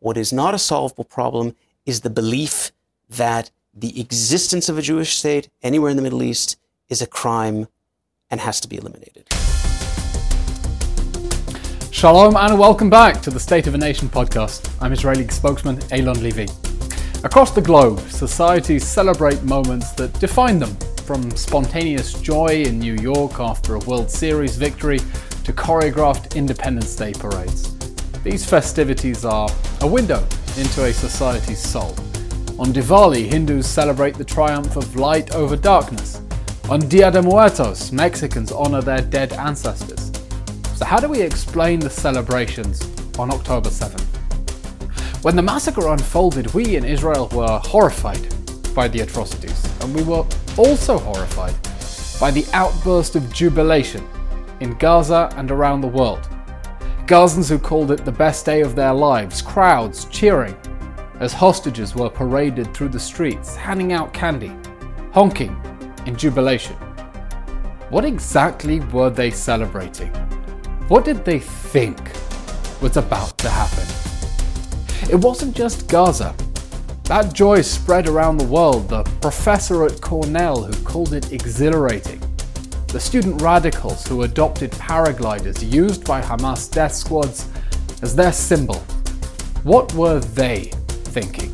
What is not a solvable problem is the belief that the existence of a Jewish state anywhere in the Middle East is a crime and has to be eliminated. Shalom and welcome back to the State of a Nation podcast. I'm Israeli spokesman Eylon Levy. Across the globe, societies celebrate moments that define them, from spontaneous joy in New York after a World Series victory to choreographed Independence Day parades. These festivities are a window into a society's soul. On Diwali, Hindus celebrate the triumph of light over darkness. On Dia de Muertos, Mexicans honor their dead ancestors. So how do we explain the celebrations on October 7th? When the massacre unfolded, we in Israel were horrified by the atrocities, and we were also horrified by the outburst of jubilation in Gaza and around the world. Gazans who called it the best day of their lives, crowds cheering as hostages were paraded through the streets, handing out candy, honking in jubilation. What exactly were they celebrating? What did they think was about to happen? It wasn't just Gaza. That joy spread around the world. The professor at Cornell who called it exhilarating. The student radicals who adopted paragliders used by Hamas death squads as their symbol. What were they thinking?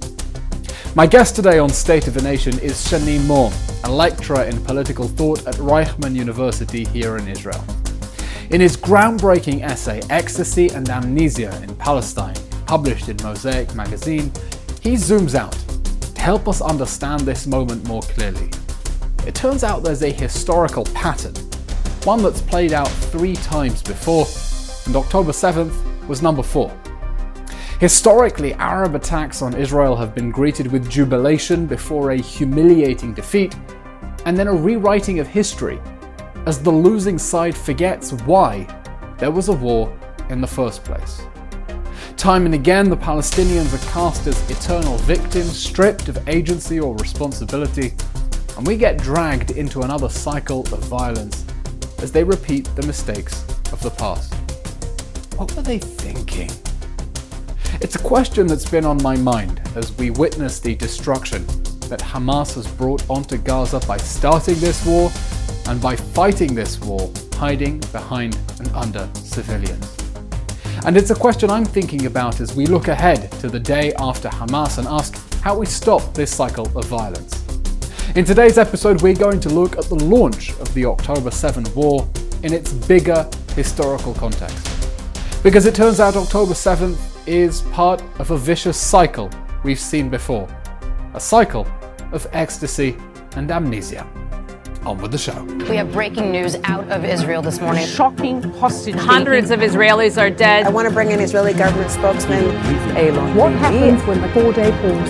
My guest today on State of a Nation is Shani Mor, a lecturer in political thought at Reichman University here in Israel. In his groundbreaking essay, Ecstasy and Amnesia in Palestine, published in Mosaic magazine, he zooms out to help us understand this moment more clearly. It turns out there's a historical pattern, one that's played out 3 times before, and October 7th was number 4. Historically, Arab attacks on Israel have been greeted with jubilation before a humiliating defeat, and then a rewriting of history as the losing side forgets why there was a war in the first place. Time and again, the Palestinians are cast as eternal victims, stripped of agency or responsibility, and we get dragged into another cycle of violence as they repeat the mistakes of the past. What were they thinking? It's a question that's been on my mind as we witness the destruction that Hamas has brought onto Gaza by starting this war and by fighting this war, hiding behind and under civilians. And it's a question I'm thinking about as we look ahead to the day after Hamas and ask how we stop this cycle of violence. In today's episode, we're going to look at the launch of the October 7 war in its bigger historical context. Because it turns out October 7th is part of a vicious cycle we've seen before. A cycle of ecstasy and amnesia. On with the show. We have breaking news out of Israel this morning. Shocking hostage. Hundreds of Israelis are dead. I want to bring in Israeli government spokesman Eylon. What happens when the 4-day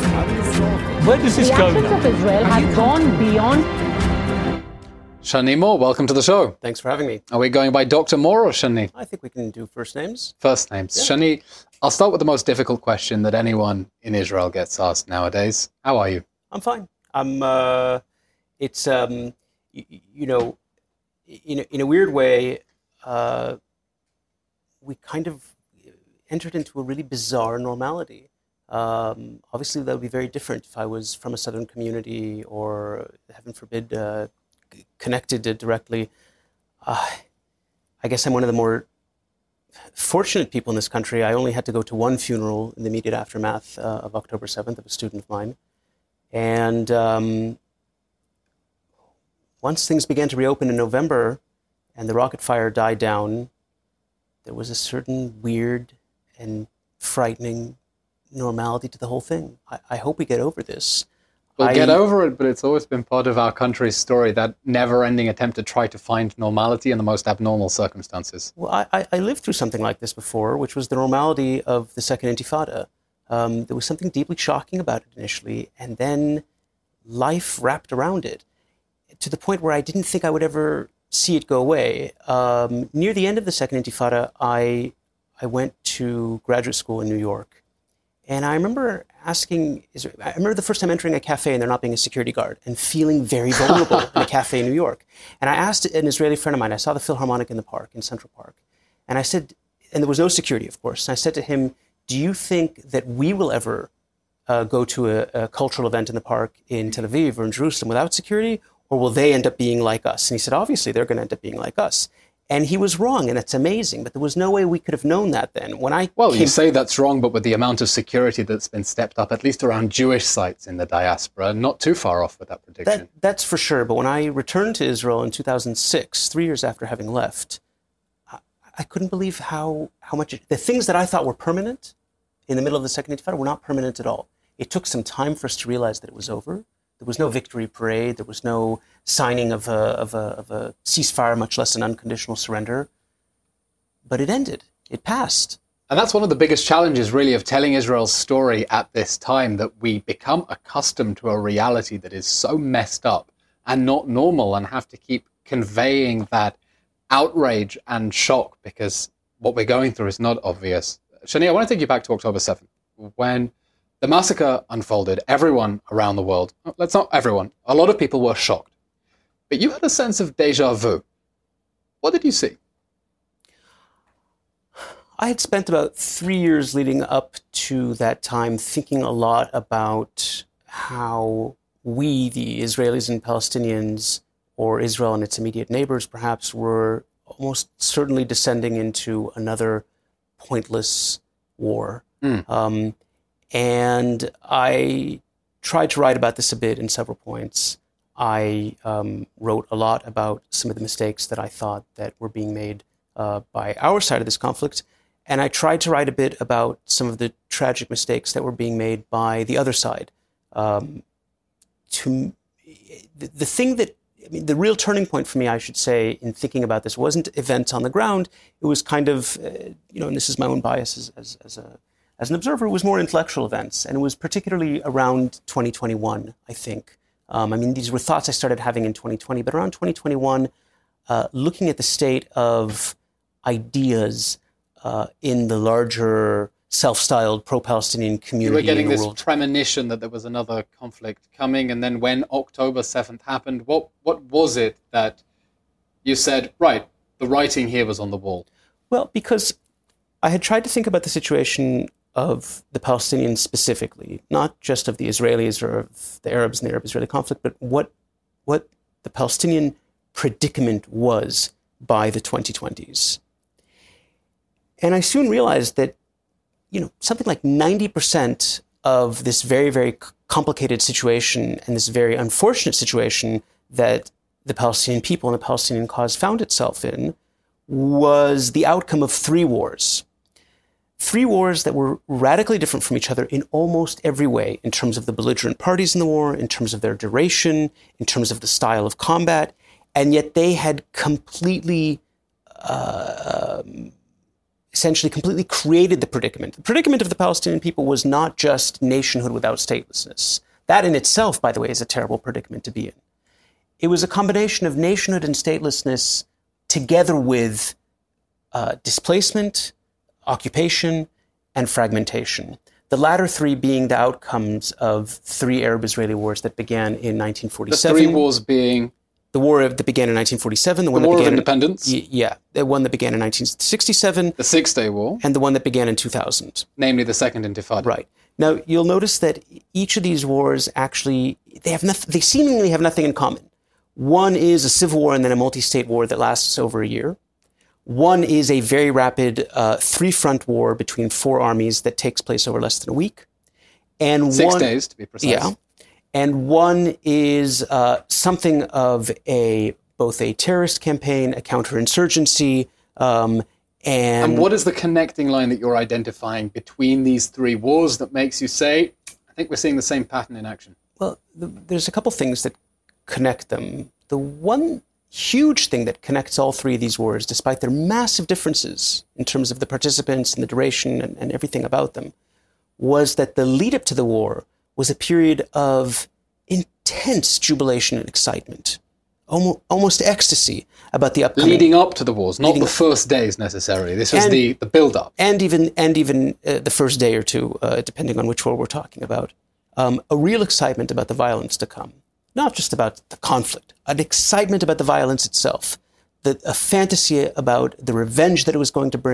pause? Where does this go The now? actions of Israel have gone beyond. Shani Mor, welcome to the show. Thanks for having me. Are we going by Dr. Mor or Shani? I think we can do first names. First names. Yeah. Shani, I'll start with the most difficult question that anyone in Israel gets asked nowadays. How are you? I'm fine. You know, in a weird way, we kind of entered into a really bizarre normality. Obviously, that would be very different if I was from a southern community or, heaven forbid, connected directly. I guess I'm one of the more fortunate people in this country. I only had to go to one funeral in the immediate aftermath of October 7th of a student of mine. And once things began to reopen in November and the rocket fire died down, there was a certain weird and frightening normality to the whole thing. I hope we get over this. We'll get over it, but it's always been part of our country's story, that never-ending attempt to try to find normality in the most abnormal circumstances. Well, I lived through something like this before, which was the normality of the Second Intifada. There was something deeply shocking about it initially, and then life wrapped around it, to the point where I didn't think I would ever see it go away. Near the end of the Second Intifada, I went to graduate school in New York. And I remember the first time entering a cafe and there not being a security guard and feeling very vulnerable in a cafe in New York. And I asked an Israeli friend of mine, I saw the Philharmonic in the park, in Central Park. And I said, and there was no security, of course. And I said to him, do you think that we will ever go to a cultural event in the park in Tel Aviv or in Jerusalem without security, or will they end up being like us? And he said, obviously, they're going to end up being like us. And he was wrong, and it's amazing, but there was no way we could have known that then. You say that's wrong, but with the amount of security that's been stepped up, at least around Jewish sites in the diaspora, not too far off with that prediction. That's for sure. But when I returned to Israel in 2006, 3 years after having left, I couldn't believe how much the things that I thought were permanent in the middle of the Second Intifada were not permanent at all. It took some time for us to realize that it was over. There was no victory parade. There was no signing of a ceasefire, much less an unconditional surrender. But it ended. It passed. And that's one of the biggest challenges, really, of telling Israel's story at this time, that we become accustomed to a reality that is so messed up and not normal, and have to keep conveying that outrage and shock because what we're going through is not obvious. Shani, I want to take you back to October 7th, when the massacre unfolded. Everyone around the world, let's not everyone, a lot of people were shocked. But you had a sense of déjà vu. What did you see? I had spent about 3 years leading up to that time thinking a lot about how we, the Israelis and Palestinians, or Israel and its immediate neighbors perhaps, were almost certainly descending into another pointless war. And I tried to write about this a bit in several points. I wrote a lot about some of the mistakes that I thought that were being made by our side of this conflict. And I tried to write a bit about some of the tragic mistakes that were being made by the other side. The real turning point for me, I should say, in thinking about this wasn't events on the ground. It was kind of, and this is my own bias as an observer, it was more intellectual events. And it was particularly around 2021, I think. These were thoughts I started having in 2020, but around 2021, looking at the state of ideas in the larger self-styled pro-Palestinian community. You were getting this world. premonition that there was another conflict coming, and then when October 7th happened, what was it that you said, right, the writing here was on the wall? Well, because I had tried to think about the situation of the Palestinians specifically, not just of the Israelis or of the Arabs in the Arab-Israeli conflict, but what the Palestinian predicament was by the 2020s. And I soon realized that, something like 90% of this very, very complicated situation and this very unfortunate situation that the Palestinian people and the Palestinian cause found itself in was the outcome of 3 wars. 3 wars that were radically different from each other in almost every way, in terms of the belligerent parties in the war, in terms of their duration, in terms of the style of combat, and yet they had essentially completely created the predicament. The predicament of the Palestinian people was not just nationhood without statelessness. That in itself, by the way, is a terrible predicament to be in. It was a combination of nationhood and statelessness together with displacement, occupation, and fragmentation. The latter 3 being the outcomes of 3 Arab-Israeli wars that began in 1947. The 3 wars being? The war that began in 1947. The War of Independence? The one that began in 1967. The Six-Day War? And the one that began in 2000. Namely the Second Intifada. Right. Now, you'll notice that each of these wars actually, they seemingly have nothing in common. One is a civil war and then a multi-state war that lasts over a year. One is a very rapid 3-front war between 4 armies that takes place over less than a week. And 6 days, to be precise. Yeah. And one is something of both a terrorist campaign, a counterinsurgency, and what is the connecting line that you're identifying between these 3 wars that makes you say, I think we're seeing the same pattern in action? Well, there's a couple things that connect them. The one huge thing that connects all 3 of these wars, despite their massive differences in terms of the participants and the duration and everything about them, was that the lead up to the war was a period of intense jubilation and excitement, almost ecstasy about the upcoming... Leading up to the wars, not the first days necessarily. This was the build-up. And even the first day or 2, depending on which war we're talking about. A real excitement about the violence to come. Not just about the conflict, an excitement about the violence itself. A fantasy about the revenge that it was going to bring,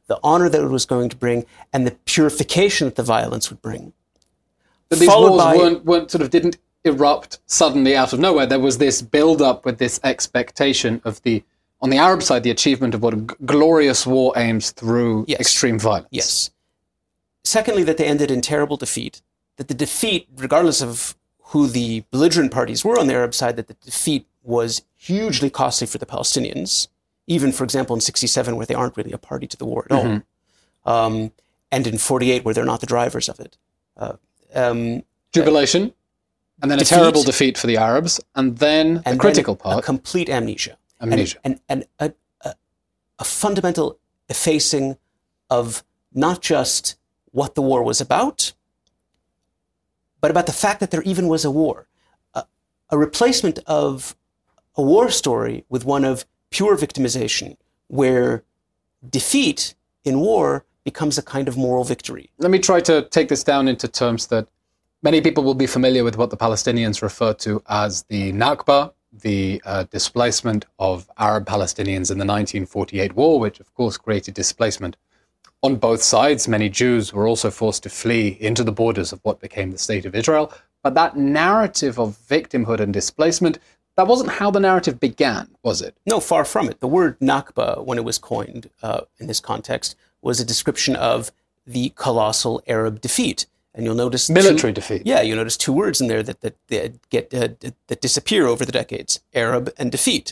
the honor that it was going to bring, and the purification that the violence would bring. But these wars didn't erupt suddenly out of nowhere. There was this build-up with this expectation of on the Arab side, the achievement of what a glorious war aims through extreme violence. Yes. Secondly, that they ended in terrible defeat. That the defeat, regardless of who the belligerent parties were on the Arab side, that the defeat was hugely costly for the Palestinians, even, for example, in 1967, where they aren't really a party to the war at all, and in 1948, where they're not the drivers of it. Jubilation, and then defeat, a terrible defeat for the Arabs, and then the critical part. A complete amnesia. And a fundamental effacing of not just what the war was about, but about the fact that there even was a war. A replacement of a war story with one of pure victimization, where defeat in war becomes a kind of moral victory. Let me try to take this down into terms that many people will be familiar with what the Palestinians refer to as the Nakba, the displacement of Arab Palestinians in the 1948 war, which of course created displacement on both sides. Many Jews were also forced to flee into the borders of what became the State of Israel. But that narrative of victimhood and displacement, that wasn't how the narrative began, was it? No, far from it. The word Nakba, when it was coined in this context, was a description of the colossal Arab defeat. And you'll notice military defeat. Yeah, you'll notice two words in there that disappear over the decades: Arab and defeat.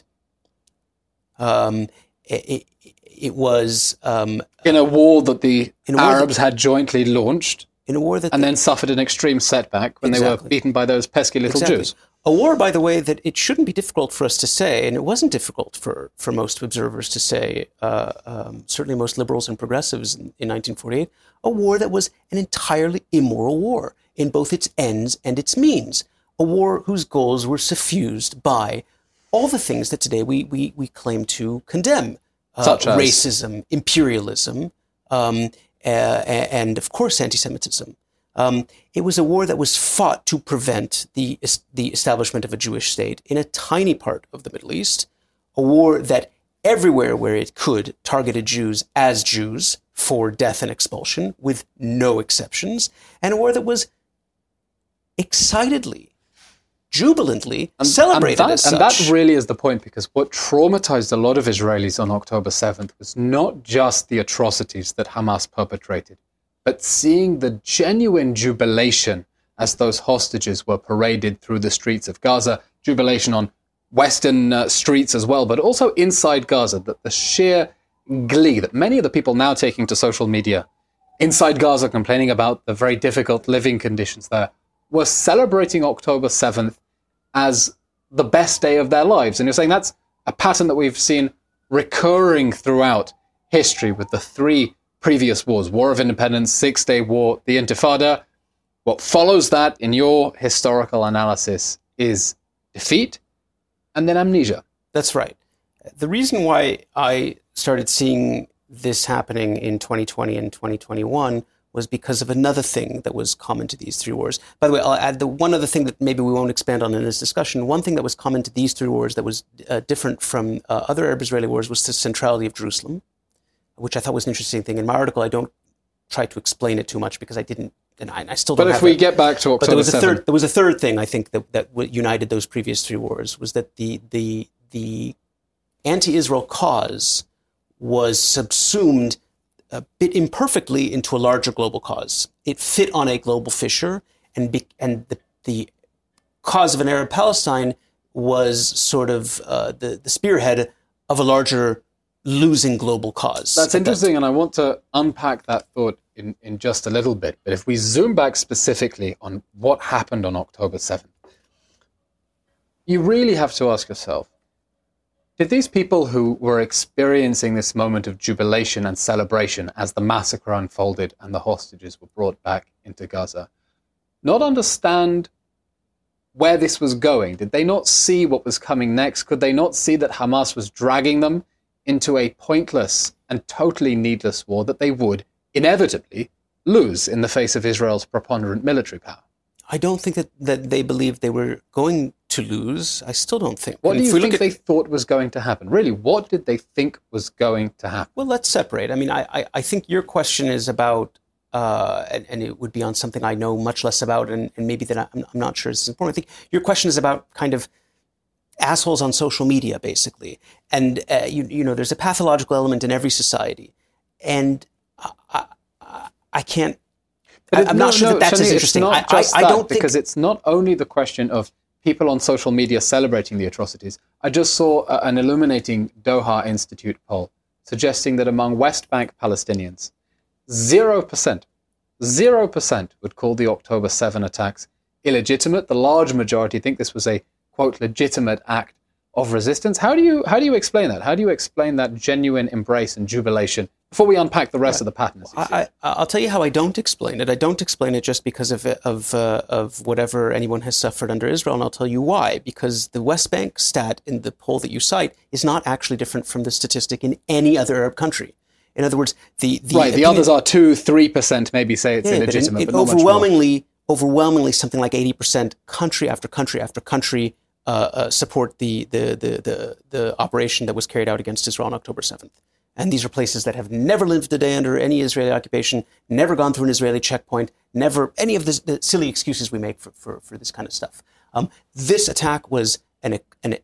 It was in a war that the Arabs had jointly launched, in a war that then suffered an extreme setback when they were beaten by those pesky little Jews. A war, by the way, that it shouldn't be difficult for us to say, and it wasn't difficult for most observers to say, certainly most liberals and progressives in 1948, a war that was an entirely immoral war in both its ends and its means. A war whose goals were suffused by all the things that today we claim to condemn. Such as racism, imperialism, and of course anti-Semitism. It was a war that was fought to prevent the establishment of a Jewish state in a tiny part of the Middle East, a war that everywhere where it could targeted Jews as Jews for death and expulsion, with no exceptions, and a war that was excitedly, jubilantly celebrated as such. And that really is the point, because what traumatized a lot of Israelis on October 7th was not just the atrocities that Hamas perpetrated, but seeing the genuine jubilation as those hostages were paraded through the streets of Gaza, jubilation on Western streets as well, but also inside Gaza, that the sheer glee that many of the people now taking to social media inside Gaza, complaining about the very difficult living conditions there, were celebrating October 7th as the best day of their lives. And you're saying that's a pattern that we've seen recurring throughout history with the three previous wars: War of Independence, Six-Day War, the Intifada. What follows that in your historical analysis is defeat and then amnesia. That's right. The reason why I started seeing this happening in 2020 and 2021 was because of another thing that was common to these three wars. By the way, I'll add the one other thing that maybe we won't expand on in this discussion. One thing that was common to these three wars that was different from other Arab-Israeli wars was the centrality of Jerusalem, which I thought was an interesting thing. In my article, I don't try to explain it too much because I didn't, and I still don't. But if we get back to October 7th. There was a third thing, I think, that united those previous three wars, was that the anti-Israel cause was subsumed a bit imperfectly into a larger global cause. It fit on a global fissure, and the cause of an Arab Palestine was sort of the spearhead of a larger losing global cause. That's interesting, and I want to unpack that thought in just a little bit. But if we zoom back specifically on what happened on October 7th, you really have to ask yourself, did these people who were experiencing this moment of jubilation and celebration as the massacre unfolded and the hostages were brought back into Gaza not understand where this was going? Did they not see what was coming next? Could they not see that Hamas was dragging them into a pointless and totally needless war that they would inevitably lose in the face of Israel's preponderant military power? I don't think that they believed they were going to lose. I still don't think. What do you think they thought was going to happen? Really, what did they think was going to happen? Well, let's separate. I mean, I think your question is about, and it would be on something I know much less about, and maybe that I'm not sure is important. I think your question is about kind of assholes on social media, basically. And, you know, there's a pathological element in every society. And I can't, I'm not sure that that's as interesting. I don't think, because it's not only the question of people on social media celebrating the atrocities. I just saw an illuminating Doha Institute poll suggesting that among West Bank Palestinians, 0% would call the October 7 attacks illegitimate. The large majority think this was a, quote, legitimate act of resistance. How do you explain that? How do you explain that genuine embrace and jubilation before we unpack the rest of the pattern? I'll tell you how I don't explain it. I don't explain it just because of whatever anyone has suffered under Israel, and I'll tell you why. Because the West Bank stat in the poll that you cite is not actually different from the statistic in any other Arab country. In other words, the others are 2-3% maybe say it's illegitimate, but not overwhelmingly something like 80% country after country after country support the operation that was carried out against Israel on October 7th. And these are places that have never lived a day under any Israeli occupation, never gone through an Israeli checkpoint, never any of the silly excuses we make for this kind of stuff. This attack was a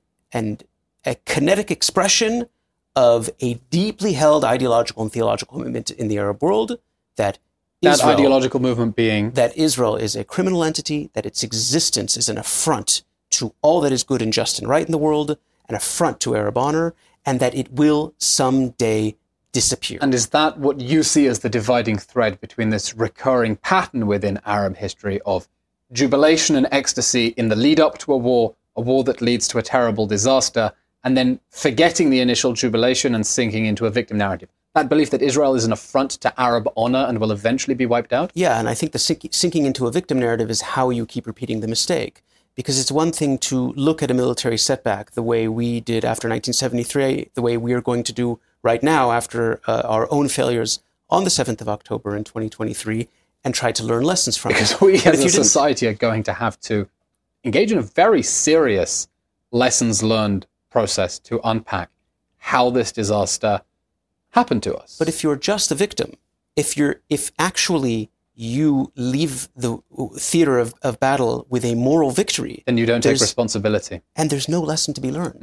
kinetic expression of a deeply held ideological and theological movement in the Arab world that ideological movement being that Israel is a criminal entity, that its existence is an affront to all that is good and just and right in the world, an affront to Arab honor, and that it will someday disappear. And is that what you see as the dividing thread between this recurring pattern within Arab history of jubilation and ecstasy in the lead up to a war that leads to a terrible disaster, and then forgetting the initial jubilation and sinking into a victim narrative? That belief that Israel is an affront to Arab honor and will eventually be wiped out? Yeah, and I think the sinking into a victim narrative is how you keep repeating the mistake. Because it's one thing to look at a military setback the way we did after 1973, the way we are going to do right now after our own failures on the 7th of October in 2023, and try to learn lessons from it. Because we as a society are going to have to engage in a very serious lessons learned process to unpack how this disaster happened to us. But if you're just a victim, if actually you leave the theater of battle with a moral victory, then you don't take responsibility. And there's no lesson to be learned.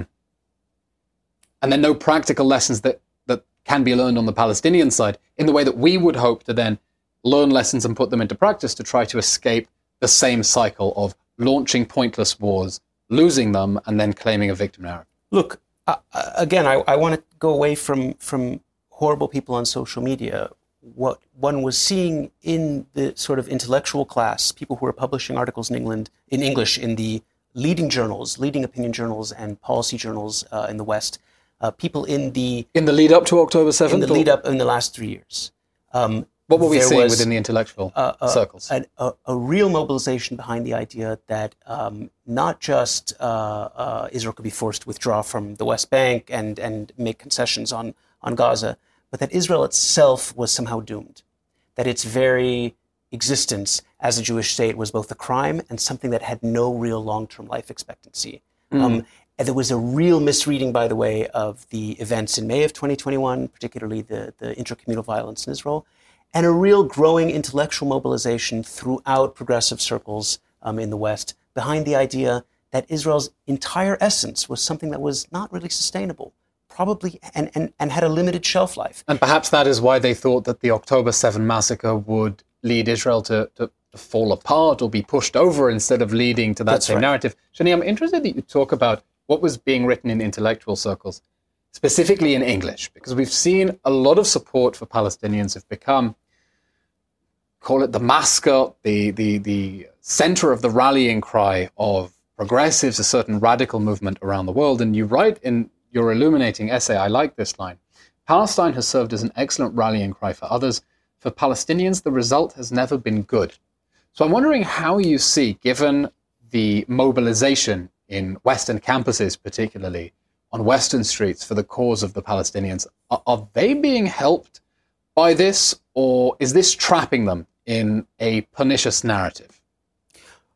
And then no practical lessons that can be learned on the Palestinian side in the way that we would hope to then learn lessons and put them into practice to try to escape the same cycle of launching pointless wars, losing them, and then claiming a victim narrative. Look, again, I want to go away from horrible people on social media. What one was seeing in the sort of intellectual class, people who were publishing articles in English in the leading journals, leading opinion journals and policy journals in the West, people in the lead up to October 7th? In the lead up in the last 3 years. What were we seeing within the intellectual circles? A real mobilization behind the idea that not just Israel could be forced to withdraw from the West Bank and make concessions on Gaza, but that Israel itself was somehow doomed, that its very existence as a Jewish state was both a crime and something that had no real long-term life expectancy. And there was a real misreading, by the way, of the events in May of 2021, particularly the intracommunal violence in Israel, and a real growing intellectual mobilization throughout progressive circles in the West behind the idea that Israel's entire essence was something that was not really sustainable, probably, and had a limited shelf life. And perhaps that is why they thought that the October 7 massacre would lead Israel to fall apart or be pushed over instead of leading to that same narrative. Shani, I'm interested that you talk about what was being written in intellectual circles, specifically in English, because we've seen a lot of support for Palestinians have become, call it the mascot, the center of the rallying cry of progressives, a certain radical movement around the world. And you write in your illuminating essay, I like this line, Palestine has served as an excellent rallying cry for others. For Palestinians, the result has never been good. So I'm wondering how you see, given the mobilization in Western campuses, particularly on Western streets for the cause of the Palestinians, are they being helped by this, or is this trapping them in a pernicious narrative?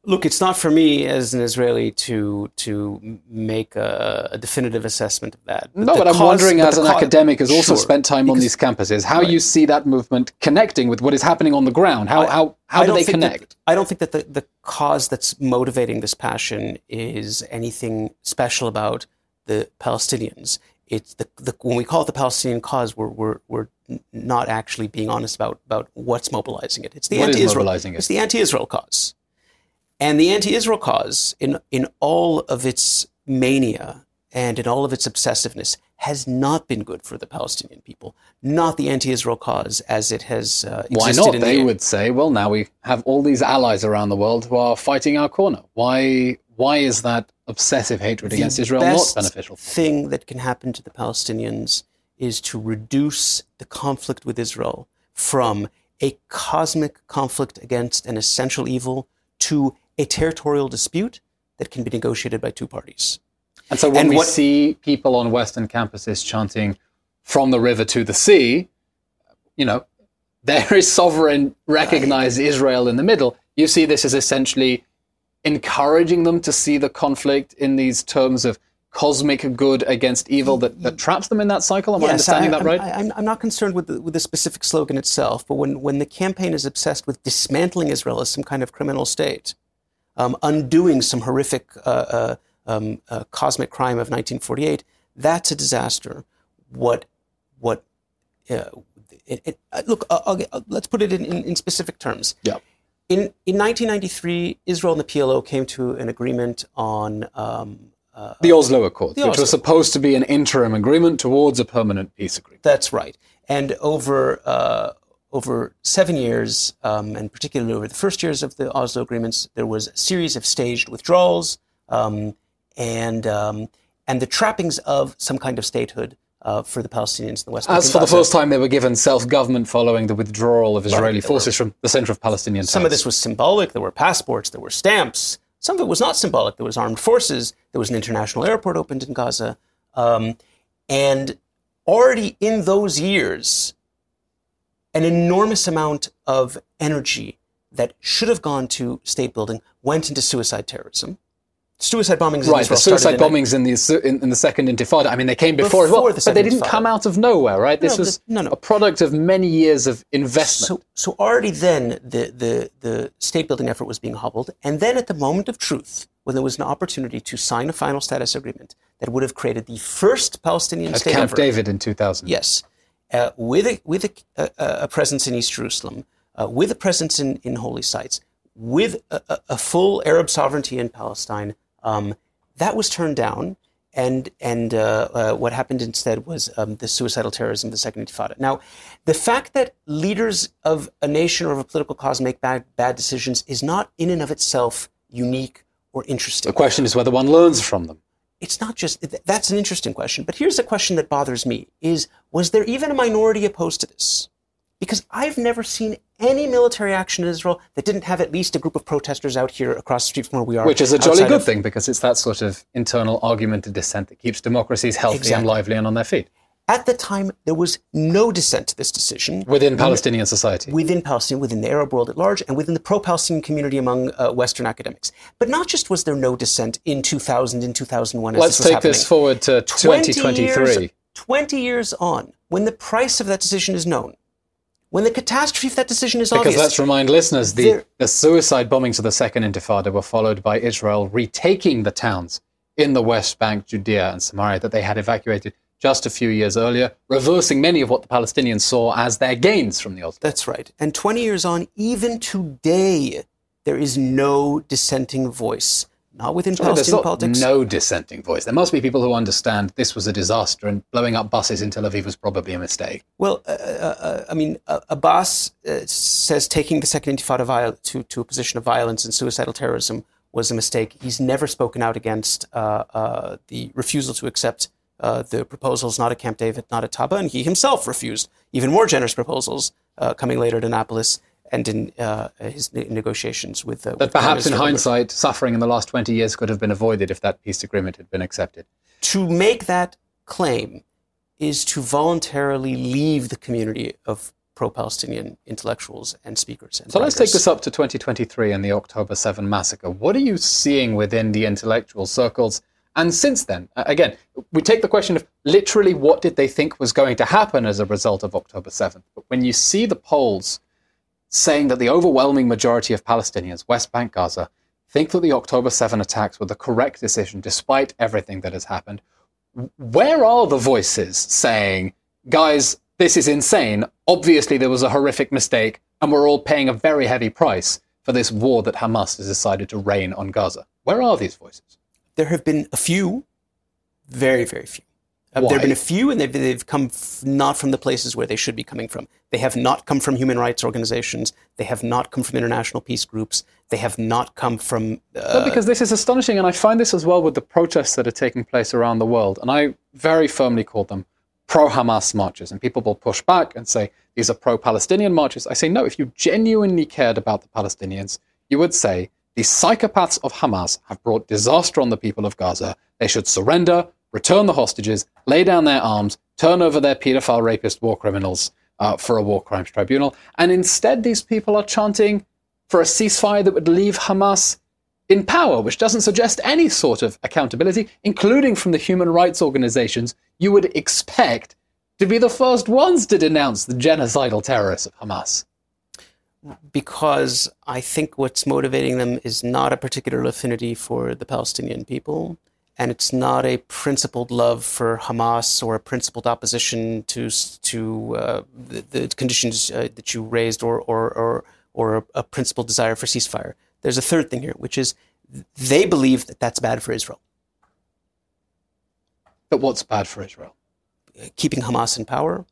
Look, it's not for me as an Israeli to make a definitive assessment of that. But I'm wondering, as an academic who's also spent time on these campuses, how you see that movement connecting with what is happening on the ground. How do they connect? I don't think that the cause that's motivating this passion is anything special about the Palestinians. It's when we call it the Palestinian cause, we're not actually being honest about what's mobilizing it. It's the It's the anti-Israel cause. And the anti-Israel cause, in all of its mania and in all of its obsessiveness, has not been good for the Palestinian people. Not the anti-Israel cause as it has existed. Why not? They would say, well, now we have all these allies around the world who are fighting our corner. Why is that obsessive hatred against Israel not beneficial? The best thing that can happen to the Palestinians is to reduce the conflict with Israel from a cosmic conflict against an essential evil to a territorial dispute that can be negotiated by two parties. And so when we see people on Western campuses chanting from the river to the sea, there is sovereign, recognized Israel in the middle. You see this as essentially encouraging them to see the conflict in these terms of cosmic good against evil that traps them in that cycle? Am I understanding that right? I'm not concerned with the specific slogan itself, but when the campaign is obsessed with dismantling Israel as some kind of criminal state, undoing some horrific cosmic crime of 1948, that's a disaster. Look, let's put it in specific terms. Yeah. In 1993, Israel and the PLO came to an agreement on the Oslo Accords, which was supposed to be an interim agreement towards a permanent peace agreement. That's right. And over 7 years, and particularly over the first years of the Oslo agreements, there was a series of staged withdrawals and the trappings of some kind of statehood for the Palestinians in the West Bank. As for the first time, they were given self-government following the withdrawal of Israeli forces from the center of Palestinian Some of this was symbolic. There were passports, there were stamps. Some of it was not symbolic. There was armed forces. There was an international airport opened in Gaza. And already in those years, an enormous amount of energy that should have gone to state building went into suicide terrorism. Suicide bombings in Israel. The suicide bombings in the Second Intifada. I mean, they came before as well, but they didn't come out of nowhere, right? This was a product of many years of investment. So already then, the state building effort was being hobbled, and then at the moment of truth, when there was an opportunity to sign a final status agreement that would have created the first Palestinian state ever. At Camp David in 2000. Yes, with a presence in East Jerusalem, with a presence in holy sites, with a full Arab sovereignty in Palestine. That was turned down, and what happened instead was the suicidal terrorism of the Second Intifada. Now, the fact that leaders of a nation or of a political cause make bad decisions is not in and of itself unique or interesting. The question is whether one learns from them. It's not just, that's an interesting question, but here's a question that bothers me, was there even a minority opposed to this? Because I've never seen any military action in Israel that didn't have at least a group of protesters out here across the street from where we are. Which is a jolly good thing, because it's that sort of internal argument and dissent that keeps democracies healthy and lively and on their feet. At the time, there was no dissent to this decision. Within Palestinian society. Within Palestine, within the Arab world at large, and within the pro-Palestinian community among Western academics. But not just was there no dissent in 2000, in 2001, Let's take this forward to 2023. 20 years on, when the price of that decision is known, when the catastrophe of that decision is obvious. Because let's remind listeners, the suicide bombings of the Second Intifada were followed by Israel retaking the towns in the West Bank, Judea and Samaria that they had evacuated just a few years earlier, reversing many of what the Palestinians saw as their gains from the Oslo. That's right. And 20 years on, even today, there is no dissenting voice. Not within Palestinian politics. No dissenting voice. There must be people who understand this was a disaster and blowing up buses in Tel Aviv was probably a mistake. Well, Abbas says taking the Second Intifada to a position of violence and suicidal terrorism was a mistake. He's never spoken out against the refusal to accept the proposals, not at Camp David, not at Taba, and he himself refused even more generous proposals coming later at Annapolis and in his negotiations with that perhaps in hindsight, suffering in the last 20 years could have been avoided if that peace agreement had been accepted. To make that claim is to voluntarily leave the community of pro-Palestinian intellectuals and speakers. And so writers. let's take this up to 2023 and the October 7 massacre. What are you seeing within the intellectual circles? And since then, again, we take the question of literally what did they think was going to happen as a result of October 7th. But when you see the polls saying that the overwhelming majority of Palestinians, West Bank, Gaza, think that the October 7 attacks were the correct decision despite everything that has happened, where are the voices saying, guys, this is insane, obviously there was a horrific mistake, and we're all paying a very heavy price for this war that Hamas has decided to rain on Gaza? Where are these voices? There have been a few, very, very few. There have been a few, and they've come not from the places where they should be coming from. They have not come from human rights organizations. They have not come from international peace groups. They have not come from... Well, because this is astonishing, and I find this as well with the protests that are taking place around the world, and I very firmly call them pro-Hamas marches, and people will push back and say, these are pro-Palestinian marches. I say, no, if you genuinely cared about the Palestinians, you would say, these psychopaths of Hamas have brought disaster on the people of Gaza. They should surrender, return the hostages, lay down their arms, turn over their paedophile, rapist, war criminals for a war crimes tribunal. And instead, these people are chanting for a ceasefire that would leave Hamas in power, which doesn't suggest any sort of accountability, including from the human rights organizations you would expect to be the first ones to denounce the genocidal terrorists of Hamas. Because I think what's motivating them is not a particular affinity for the Palestinian people, and it's not a principled love for Hamas or a principled opposition to the conditions that you raised, or a principled desire for ceasefire. There's a third thing here, which is they believe that that's bad for Israel. But what's bad for Israel? Keeping Hamas in power.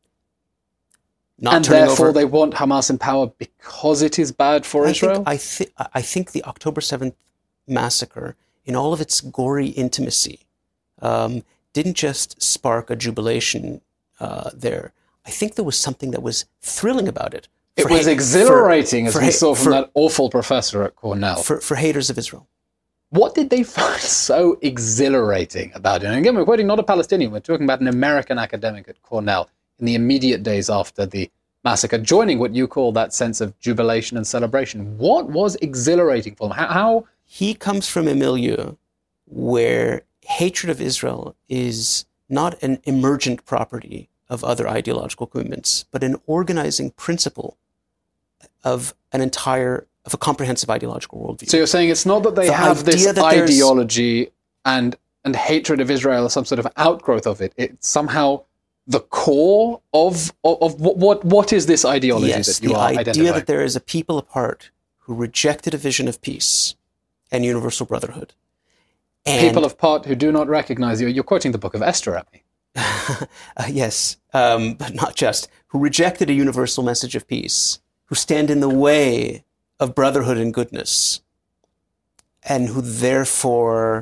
And therefore they want Hamas in power because it is bad for Israel? I think the October 7th massacre, in all of its gory intimacy, didn't just spark a jubilation there. I think there was something that was thrilling about it. It was exhilarating, as we saw from that awful professor at Cornell. For haters of Israel. What did they find so exhilarating about it? And again, we're quoting not a Palestinian, we're talking about an American academic at Cornell in the immediate days after the massacre, joining what you call that sense of jubilation and celebration. What was exhilarating for them? How? He comes from a milieu where hatred of Israel is not an emergent property of other ideological movements, but an organizing principle of a comprehensive ideological worldview. So you're saying it's not that they have this ideology and hatred of Israel as some sort of outgrowth of it. It's somehow the core of what is this ideology that you are identifying? Yes, the idea that there is a people apart who rejected a vision of peace and universal brotherhood. And people apart who do not recognize you. You're quoting the book of Esther at me. Yes, but not just. Who rejected a universal message of peace, who stand in the way of brotherhood and goodness, and who therefore...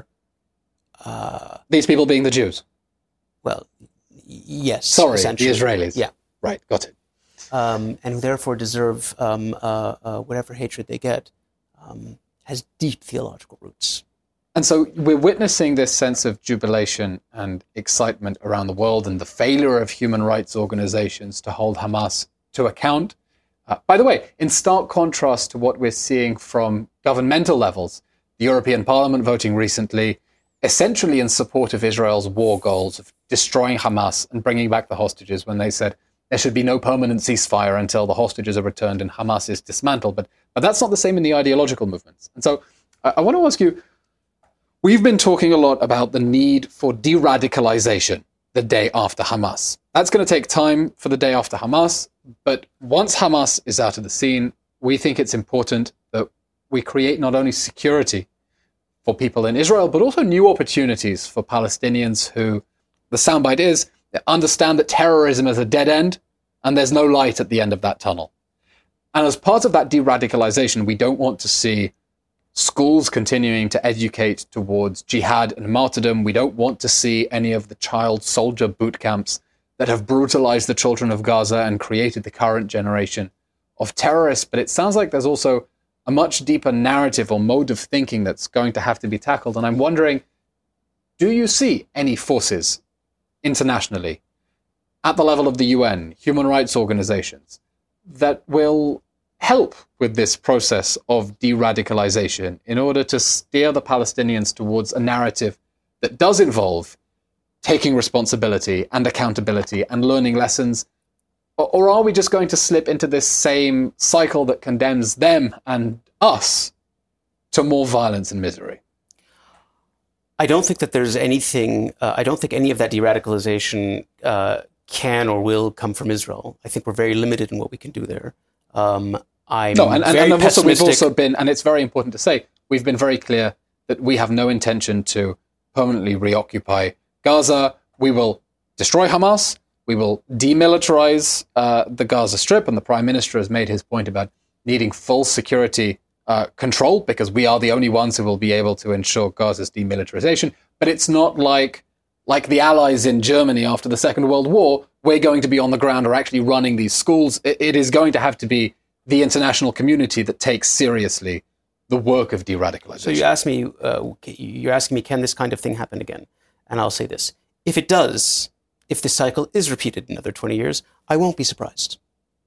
These people being the Jews? Well, yes. Sorry, the Israelis. Yeah. Right, got it. And who therefore deserve whatever hatred they get, has deep theological roots. And so we're witnessing this sense of jubilation and excitement around the world and the failure of human rights organizations to hold Hamas to account. By the way, in stark contrast to what we're seeing from governmental levels, the European Parliament voting recently, essentially in support of Israel's war goals of destroying Hamas and bringing back the hostages, when they said there should be no permanent ceasefire until the hostages are returned and Hamas is dismantled. But that's not the same in the ideological movements. And so I want to ask you, we've been talking a lot about the need for de-radicalization the day after Hamas. That's going to take time for the day after Hamas, but once Hamas is out of the scene, we think it's important that we create not only security for people in Israel, but also new opportunities for Palestinians who, the soundbite is, they understand that terrorism is a dead end and there's no light at the end of that tunnel. And as part of that de-radicalization, we don't want to see schools continuing to educate towards jihad and martyrdom. We don't want to see any of the child soldier boot camps that have brutalized the children of Gaza and created the current generation of terrorists. But it sounds like there's also a much deeper narrative or mode of thinking that's going to have to be tackled. And I'm wondering, do you see any forces internationally at the level of the UN, human rights organizations, that will help with this process of de-radicalization in order to steer the Palestinians towards a narrative that does involve taking responsibility and accountability and learning lessons? Or are we just going to slip into this same cycle that condemns them and us to more violence and misery? I don't think that there's anything, I don't think any of that de-radicalization can or will come from Israel. I think we're very limited in what we can do there. We've also been, and it's very important to say, we've been very clear that we have no intention to permanently reoccupy Gaza. We will destroy Hamas. We will demilitarize the Gaza Strip, and the Prime Minister has made his point about needing full security control, because we are the only ones who will be able to ensure Gaza's demilitarization. But it's not like the Allies in Germany after the Second World War. We're going to be on the ground or actually running these schools. It is going to have to be the international community that takes seriously the work of de-radicalization. So you're asking me, can this kind of thing happen again? And I'll say this: if it does, if this cycle is repeated in another 20 years, I won't be surprised.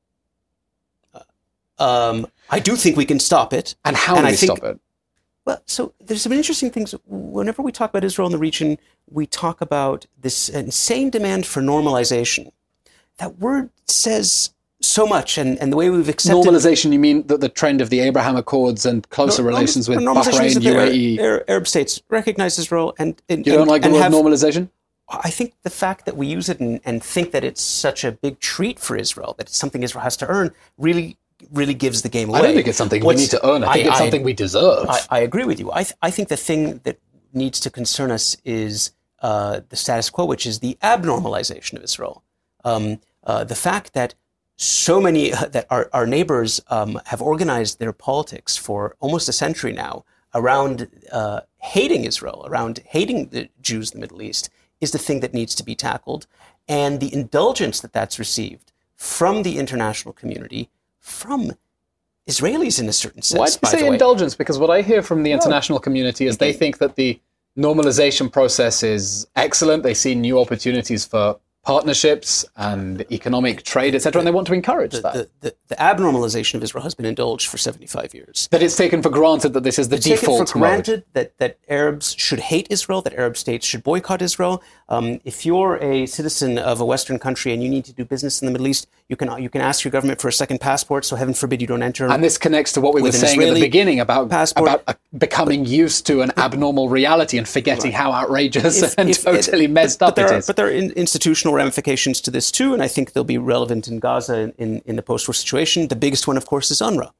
I do think we can stop it. And how do we stop it? Well, so there's some interesting things. Whenever we talk about Israel in the region, we talk about this insane demand for normalization. That word says so much, and the way we've accepted... Normalization, you mean the trend of the Abraham Accords and closer relations with Bahrain, UAE? Arab states recognize Israel. And you don't like the word normalization? I think the fact that we use it and think that it's such a big treat for Israel, that it's something Israel has to earn, really gives the game away. I don't think it's something we need to earn. I think it's something we deserve. I agree with you. I think the thing that needs to concern us is the status quo, which is the abnormalization of Israel. The fact that so many, that our neighbors have organized their politics for almost a century now around hating Israel, around hating the Jews in the Middle East, is the thing that needs to be tackled. And the indulgence that's received from the international community, from Israelis in a certain sense. Why do you say indulgence? Because what I hear from the international community is they think that the normalization process is excellent. They see new opportunities for partnerships and economic trade, etc., and they want to encourage that. The abnormalization of Israel has been indulged for 75 years. That it's taken for granted that this is the default mode. It's taken for granted that Arabs should hate Israel, that Arab states should boycott Israel. If you're a citizen of a Western country and you need to do business in the Middle East, you can ask your government for a second passport, so heaven forbid you don't enter. And this connects to what we were saying at the beginning about becoming used to an abnormal reality and forgetting how outrageous and totally messed up it is. But there are institutional ramifications to this too, and I think they'll be relevant in Gaza in the post-war situation. The biggest one, of course, is UNRWA.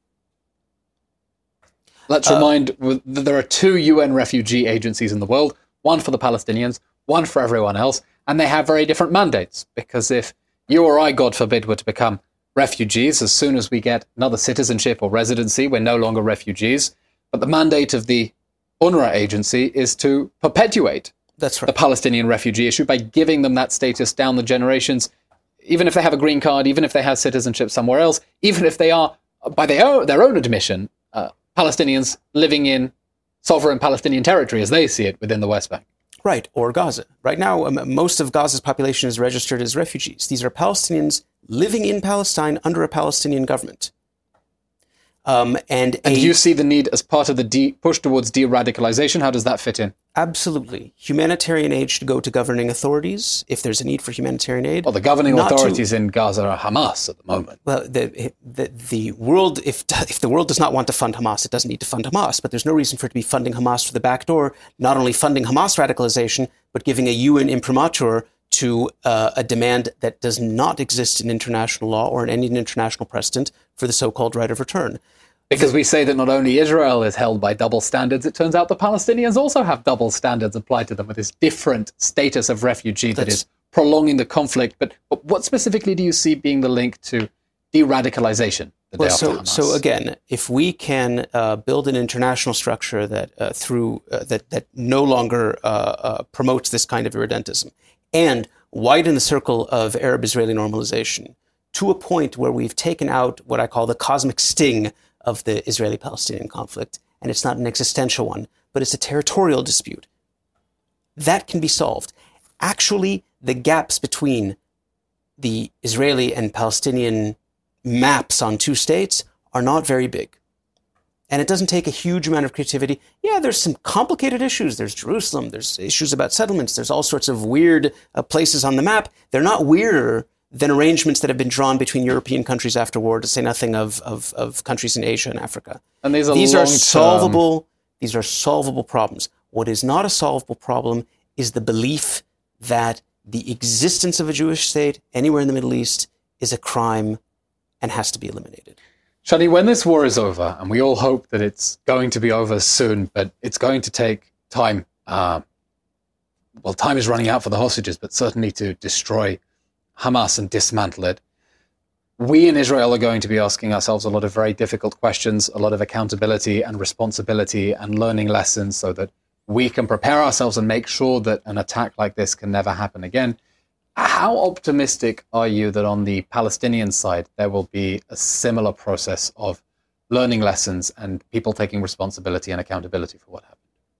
Let's remind that there are 2 UN refugee agencies in the world, one for the Palestinians, one for everyone else, and they have very different mandates, because if you or I, God forbid, were to become refugees, as soon as we get another citizenship or residency, we're no longer refugees. But the mandate of the UNRWA agency is to perpetuate the Palestinian refugee issue by giving them that status down the generations, even if they have a green card, even if they have citizenship somewhere else, even if they are, by their own admission, Palestinians living in sovereign Palestinian territory as they see it within the West Bank. Right, or Gaza. Right now, most of Gaza's population is registered as refugees. These are Palestinians living in Palestine under a Palestinian government. And you see the need as part of the push towards de-radicalization? How does that fit in? Absolutely. Humanitarian aid should go to governing authorities if there's a need for humanitarian aid. Well, the governing authorities in Gaza are Hamas at the moment. Well, the world, if the world does not want to fund Hamas, it doesn't need to fund Hamas. But there's no reason for it to be funding Hamas through the back door, not only funding Hamas radicalization, but giving a UN imprimatur to a demand that does not exist in international law or in any international precedent for the so-called right of return. Because we say that not only Israel is held by double standards, it turns out the Palestinians also have double standards applied to them with this different status of refugee that is prolonging the conflict. But what specifically do you see being the link to de-radicalization? So again, if we can build an international structure that that no longer promotes this kind of irredentism, and widen the circle of Arab-Israeli normalization to a point where we've taken out what I call the cosmic sting of the Israeli-Palestinian conflict, and it's not an existential one, but it's a territorial dispute, that can be solved. Actually, the gaps between the Israeli and Palestinian maps on two states are not very big. And it doesn't take a huge amount of creativity. Yeah, there's some complicated issues. There's Jerusalem. There's issues about settlements. There's all sorts of weird places on the map. They're not weirder than arrangements that have been drawn between European countries after war, to say nothing of countries in Asia and Africa. And these are solvable. These are solvable problems. What is not a solvable problem is the belief that the existence of a Jewish state anywhere in the Middle East is a crime and has to be eliminated. Shani, when this war is over, and we all hope that it's going to be over soon, but it's going to take time. Time is running out for the hostages, but certainly to destroy Hamas and dismantle it. We in Israel are going to be asking ourselves a lot of very difficult questions, a lot of accountability and responsibility and learning lessons so that we can prepare ourselves and make sure that an attack like this can never happen again. How optimistic are you that on the Palestinian side, there will be a similar process of learning lessons and people taking responsibility and accountability for what happened?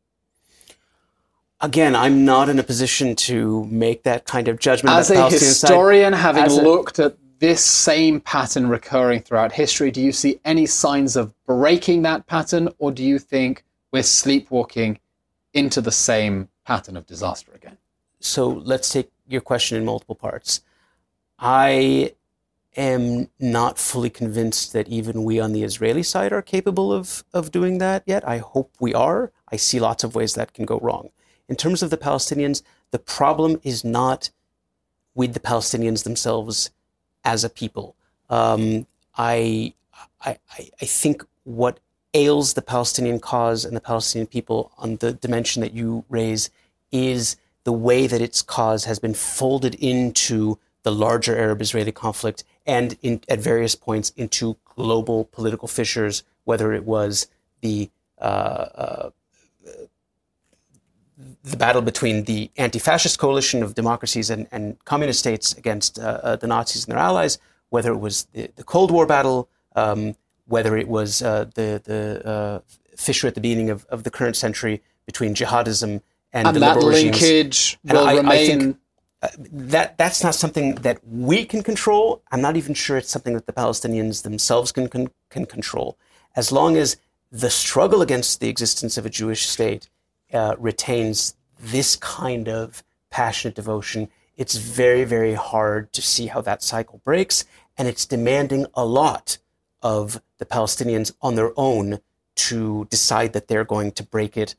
Again, I'm not in a position to make that kind of judgment. As a historian, having looked at this same pattern recurring throughout history, do you see any signs of breaking that pattern, or do you think we're sleepwalking into the same pattern of disaster again? So let's take your question in multiple parts. I am not fully convinced that even we on the Israeli side are capable of doing that yet. I hope we are. I see lots of ways that can go wrong. In terms of the Palestinians, the problem is not with the Palestinians themselves as a people. I think what ails the Palestinian cause and the Palestinian people on the dimension that you raise is the way that its cause has been folded into the larger Arab-Israeli conflict and at various points into global political fissures, whether it was the battle between the anti-fascist coalition of democracies and communist states against the Nazis and their allies, whether it was the Cold War battle, whether it was the fissure at the beginning of the current century between jihadism and the that liberal regimes. Linkage and will remain. I think that's not something that we can control. I'm not even sure it's something that the Palestinians themselves can control. As long as the struggle against the existence of a Jewish state retains this kind of passionate devotion, it's very, very hard to see how that cycle breaks. And it's demanding a lot of the Palestinians on their own to decide that they're going to break it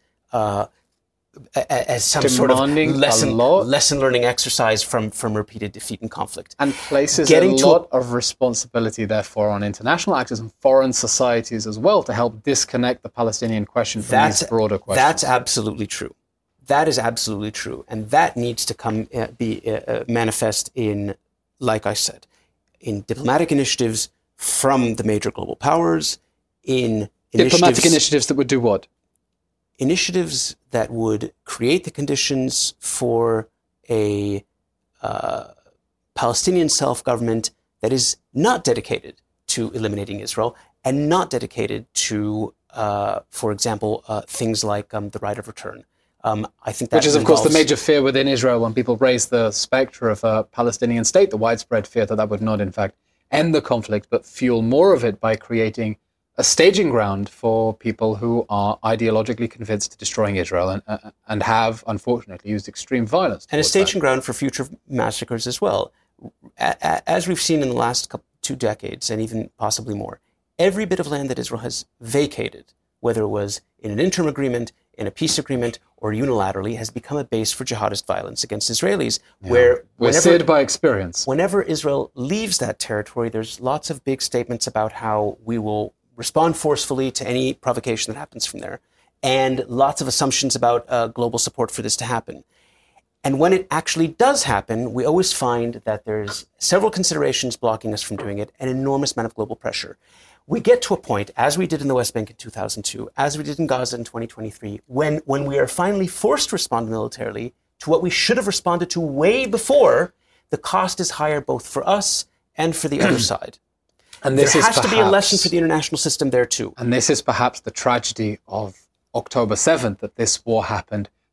as some sort of lesson learning exercise from repeated defeat and conflict. And places a lot of responsibility, therefore, on international actors and foreign societies as well to help disconnect the Palestinian question from these broader questions. That's absolutely true. That is absolutely true. And that needs to be manifest in, like I said, in diplomatic initiatives from the major global powers, in diplomatic initiatives that would do what? Initiatives that would create the conditions for a Palestinian self-government that is not dedicated to eliminating Israel and not dedicated to, for example, things like the right of return. I think that which is, of course, the major fear within Israel when people raise the spectre of a Palestinian state, the widespread fear that would not, in fact, end the conflict, but fuel more of it by creating a staging ground for people who are ideologically convinced to destroying Israel and have, unfortunately, used extreme violence. And a staging ground for future massacres as well. As we've seen in the last 2 decades, and even possibly more, every bit of land that Israel has vacated, whether it was in an interim agreement, in a peace agreement, or unilaterally, has become a base for jihadist violence against Israelis. Yeah. We're seared by experience. Whenever Israel leaves that territory, there's lots of big statements about how we will respond forcefully to any provocation that happens from there, and lots of assumptions about global support for this to happen. And when it actually does happen, we always find that there's several considerations blocking us from doing it, an enormous amount of global pressure. We get to a point, as we did in the West Bank in 2002, as we did in Gaza in 2023, when we are finally forced to respond militarily to what we should have responded to way before, the cost is higher both for us and for the other side. And there has to be a lesson for the international system there too. And this is perhaps the tragedy of October 7th, that this war happened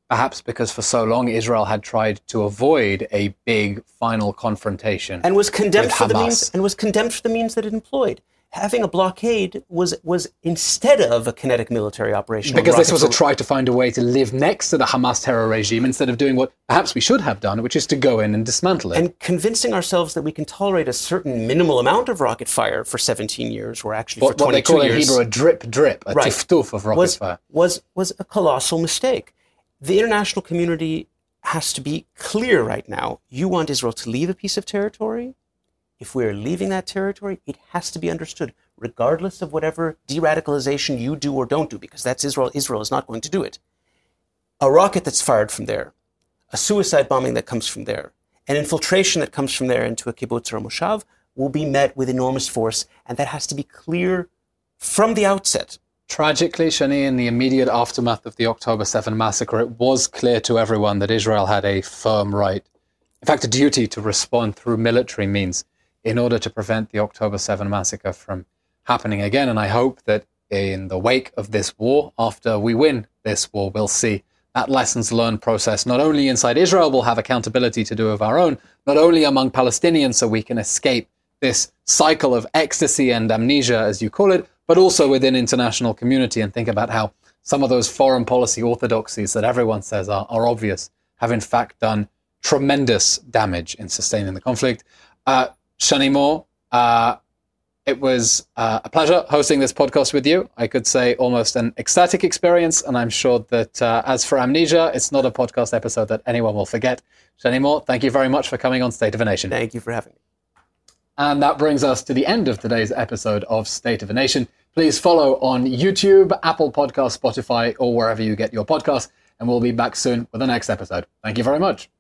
perhaps because for so long Israel had tried to avoid a big final confrontation and was condemned with for Hamas. the means that it employed. Having a blockade was instead of a kinetic military operation. Because this was a try to find a way to live next to the Hamas terror regime instead of doing what perhaps we should have done, which is to go in and dismantle it. And convincing ourselves that we can tolerate a certain minimal amount of rocket fire for 17 years, or actually for 22 years. What they call in Hebrew a drip, a tiftuf of rocket fire. Was a colossal mistake. The international community has to be clear right now. You want Israel to leave a piece of territory? If we're leaving that territory, it has to be understood, regardless of whatever de-radicalization you do or don't do, because that's Israel. Israel is not going to do it. A rocket that's fired from there, a suicide bombing that comes from there, an infiltration that comes from there into a kibbutz or a moshav will be met with enormous force, and that has to be clear from the outset. Tragically, Shani, in the immediate aftermath of the October 7 massacre, it was clear to everyone that Israel had a firm right, in fact, a duty to respond through military means in order to prevent the October 7 massacre from happening again. And I hope that in the wake of this war, after we win this war, we'll see that lessons learned process, not only inside Israel, we'll have accountability to do of our own, not only among Palestinians so we can escape this cycle of ecstasy and amnesia, as you call it, but also within international community, and think about how some of those foreign policy orthodoxies that everyone says are obvious have in fact done tremendous damage in sustaining the conflict. Shani Moore, it was a pleasure hosting this podcast with you. I could say almost an ecstatic experience, and I'm sure that as for amnesia, it's not a podcast episode that anyone will forget. Shani Moore, thank you very much for coming on State of a Nation. Thank you for having me. And that brings us to the end of today's episode of State of a Nation. Please follow on YouTube, Apple Podcasts, Spotify, or wherever you get your podcasts, and we'll be back soon with the next episode. Thank you very much.